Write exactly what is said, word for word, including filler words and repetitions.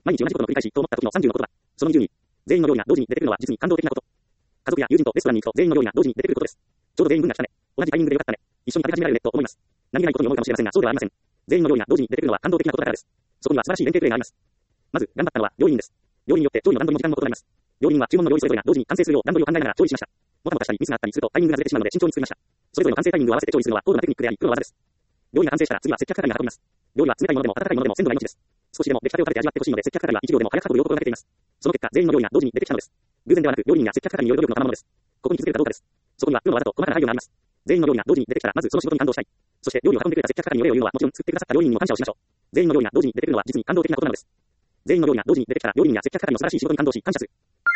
毎日同じことの繰り返しと思った時のさんじゅうのことだ。そのにじゅうに。全員の料理が同時に出てくるのは実に感動的なこと。家族や友人とレストランに行くと全員の料理が同時に出てくることです。ちょうど全員分が来たね。同じタイミングでよかったね。一緒に食べ始められるねと思います。何気ないことに思うかもしれませんが、そうではありません。全員の料理が同時に出てくるのは感動的なことだからです。そこには素晴らしい連携プレーがあります。まず、頑張ったのは料理人です。料理によって調理の段取りも時間も異なります。料理人は注文の料理それぞれが同時に完成するよう段取りを考えながら調理しました。もたもたしたりミスがあったりするとタイミングがずれてしまうので慎重に作りました。それぞれの完成タイミングを合わせて調理するのは高度なテクニックであり、プロの技です。料理が完成したら次は接客係が運びます。料理は冷たいものでも温かいものでも鮮度が命です。少しでも出来たてを食べて味わってほしいので接客係はいちびょうでも早く運ぶよう心がけています。その結果、全員の料理が同時に出てきたのです。偶然ではなく、料理人や接客係による努力の賜物です。ここに気づけるかどうかです。そこにはプロの技と細かな配慮があります。全員の料理が同時に出てきたら、まずその仕事に感動したい。そして料理を運んでくれた接客係にお礼を言うのはもちろん作ってくださった料理人にも感謝をしましょう。全員の料理が同時に出てくるのは実に感動的なことなのです。全員の料理が同時に出てきたら料理人や接客係の素晴らしい仕事に感動し感謝する。